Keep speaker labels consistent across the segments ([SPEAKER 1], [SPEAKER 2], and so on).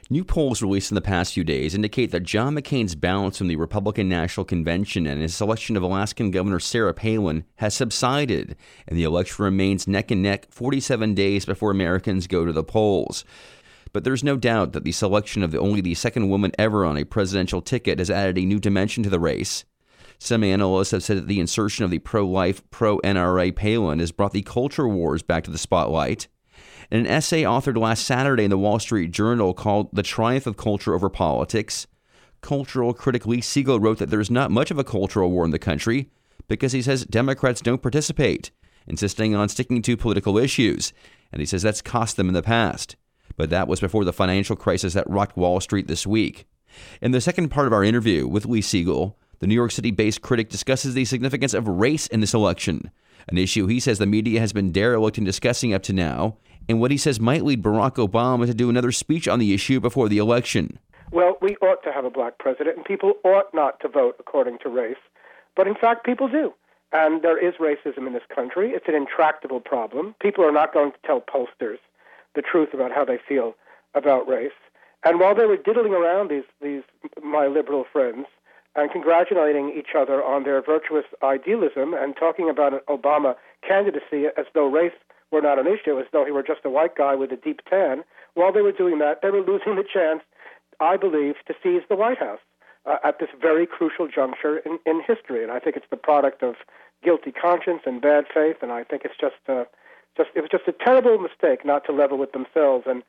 [SPEAKER 1] New polls released in the past few days indicate that John McCain's balance from the Republican National Convention and his selection of Alaskan Governor Sarah Palin has subsided, and the election remains neck and neck 47 days before Americans go to the polls. But there's no doubt that the selection of only the second woman ever on a presidential ticket has added a new dimension to the race. Some analysts have said that the insertion of the pro-life, pro-NRA Palin has brought the culture wars back to the spotlight. In an essay authored last Saturday in the Wall Street Journal called The Triumph of Culture Over Politics, cultural critic Lee Siegel wrote that there's not much of a cultural war in the country because he says Democrats don't participate, insisting on sticking to political issues, and he says that's cost them in the past. But that was before the financial crisis that rocked Wall Street this week. In the second part of our interview with Lee Siegel, the New York City-based critic discusses the significance of race in this election, an issue he says the media has been derelict in discussing up to now, and what he says might lead Barack Obama to do another speech on the issue before the election.
[SPEAKER 2] Well, we ought to have a black president, and people ought not to vote according to race. But in fact, people do. And there is racism in this country. It's an intractable problem. People are not going to tell pollsters the truth about how they feel about race. And while they were diddling around these my liberal friends and congratulating each other on their virtuous idealism and talking about an Obama candidacy as though race were not an issue, as though he were just a white guy with a deep tan, while they were doing that, they were losing the chance, I believe, to seize the White House at this very crucial juncture in history. And I think it's the product of guilty conscience and bad faith, and I think it's it was just a terrible mistake not to level with themselves and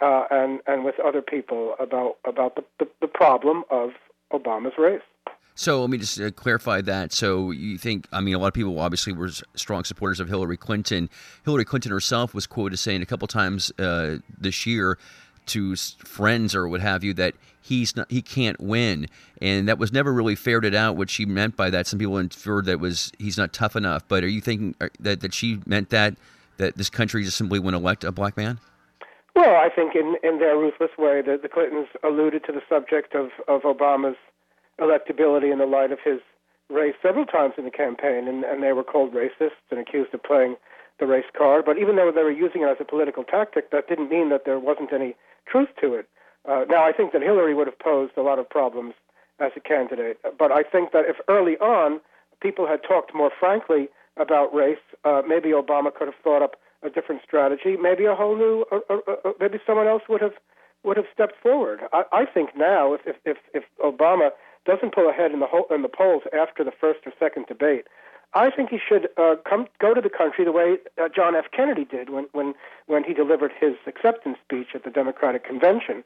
[SPEAKER 2] with other people about the problem of Obama's race.
[SPEAKER 1] So let me just clarify that. So you think, a lot of people obviously were strong supporters of Hillary Clinton. Hillary Clinton herself was quoted as saying a couple times this year to friends or what have you that he can't win, and that was never really ferreted out what she meant by that. Some people inferred that he's not tough enough. But are you thinking that she meant that this country just simply wouldn't elect a black man?
[SPEAKER 2] Well, I think in their ruthless way, the Clintons alluded to the subject of Obama's electability in the light of his race several times in the campaign, and they were called racists and accused of playing the race card. But even though they were using it as a political tactic, that didn't mean that there wasn't any truth to it. Now, I think that Hillary would have posed a lot of problems as a candidate, but I think that if early on people had talked more frankly about race, maybe Obama could have thought up a different strategy. Maybe a whole new, maybe someone else would have stepped forward. I think now, if Obama doesn't pull ahead in the polls after the first or second debate, I think he should go to the country the way John F. Kennedy did when he delivered his acceptance speech at the Democratic Convention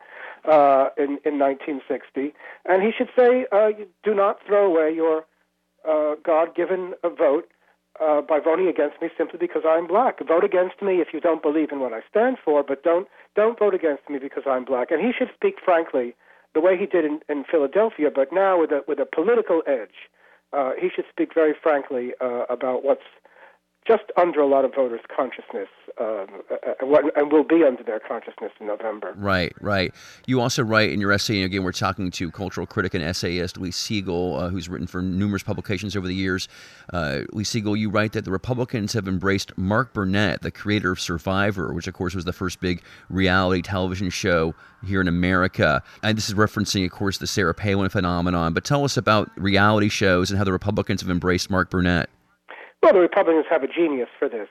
[SPEAKER 2] in 1960, and he should say, "Do not throw away your God-given vote by voting against me simply because I'm black. Vote against me if you don't believe in what I stand for, but don't vote against me because I'm black." And he should speak frankly, the way he did in Philadelphia, but now with a political edge. He should speak very frankly about what's just under a lot of voters' consciousness, and will be under their consciousness in November.
[SPEAKER 1] Right. You also write in your essay, and again, we're talking to cultural critic and essayist Lee Siegel, who's written for numerous publications over the years. Lee Siegel, you write that the Republicans have embraced Mark Burnett, the creator of Survivor, which, of course, was the first big reality television show here in America. And this is referencing, of course, the Sarah Palin phenomenon. But tell us about reality shows and how the Republicans have embraced Mark Burnett.
[SPEAKER 2] Well, the Republicans have a genius for this.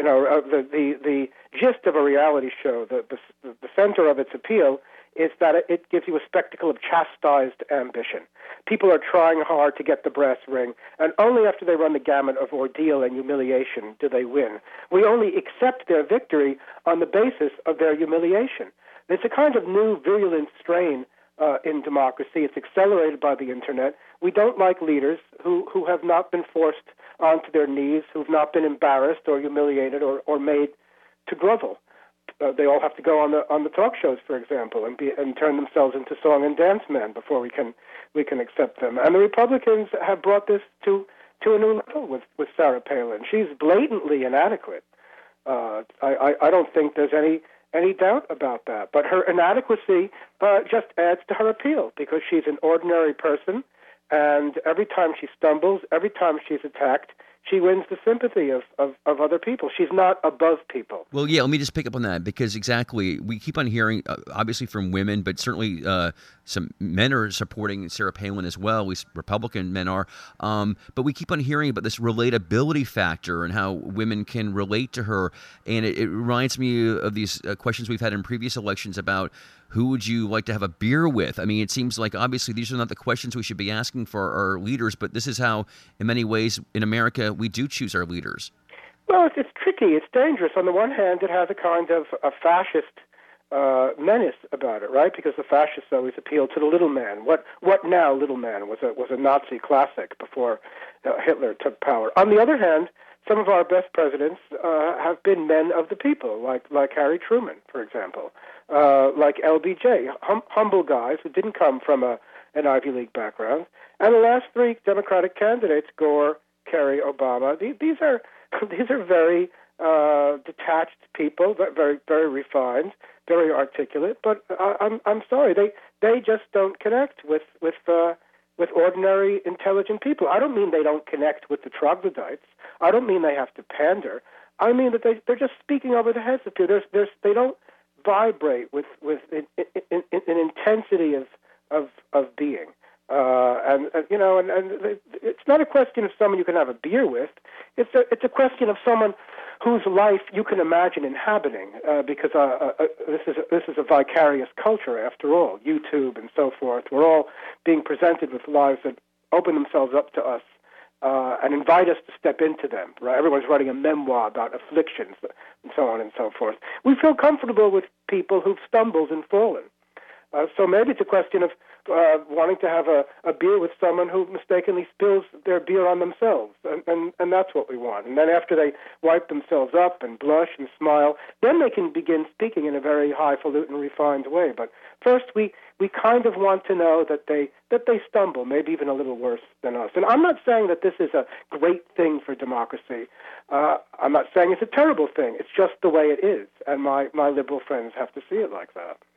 [SPEAKER 2] The gist of a reality show, the center of its appeal, is that it gives you a spectacle of chastised ambition. People are trying hard to get the brass ring, and only after they run the gamut of ordeal and humiliation do they win. We only accept their victory on the basis of their humiliation. There's a kind of new virulent strain in democracy. It's accelerated by the Internet. We don't like leaders who have not been forced onto their knees, who've not been embarrassed or humiliated or made to grovel. They all have to go on the talk shows, for example, and turn themselves into song and dance men before we can accept them. And the Republicans have brought this to a new level with Sarah Palin. She's blatantly inadequate. I don't think there's any doubt about that. But her inadequacy just adds to her appeal because she's an ordinary person, and every time she stumbles, every time she's attacked, she wins the sympathy of other people. She's not above people.
[SPEAKER 1] Well, yeah, let me just pick up on that because exactly, we keep on hearing, obviously from women, but certainly some men are supporting Sarah Palin as well. We Republican men are, but we keep on hearing about this relatability factor and how women can relate to her, and it reminds me of these questions we've had in previous elections about who would you like to have a beer with? I mean, it seems like obviously these are not the questions we should be asking for our leaders, but this is how, in many ways, in America, we do choose our leaders.
[SPEAKER 2] Well, it's tricky. It's dangerous. On the one hand, it has a kind of a fascist menace about it, right? Because the fascists always appeal to the little man. What now, little man, was a Nazi classic before Hitler took power. On the other hand, some of our best presidents have been men of the people, like Harry Truman, for example, like LBJ, humble guys who didn't come from an Ivy League background. And the last three Democratic candidates, Gore, Kerry, Obama, these are very detached people, very very refined, very articulate. But I'm sorry, they just don't connect with ordinary intelligent people. I don't mean they don't connect with the troglodytes. I don't mean they have to pander. I mean that they're just speaking over the heads of people. They don't vibrate with an intensity of being. And it's not a question of someone you can have a beer with. It's a question of someone whose life you can imagine inhabiting, because this is a vicarious culture after all. YouTube and so forth. We're all being presented with lives that open themselves up to us and invite us to step into them. Right? Everyone's writing a memoir about afflictions and so on and so forth. We feel comfortable with people who've stumbled and fallen. So maybe it's a question of wanting to have a beer with someone who mistakenly spills their beer on themselves, and that's what we want. And then after they wipe themselves up and blush and smile, then they can begin speaking in a very highfalutin, refined way. But first, we kind of want to know that they stumble, maybe even a little worse than us. And I'm not saying that this is a great thing for democracy. I'm not saying it's a terrible thing. It's just the way it is, and my liberal friends have to see it like that.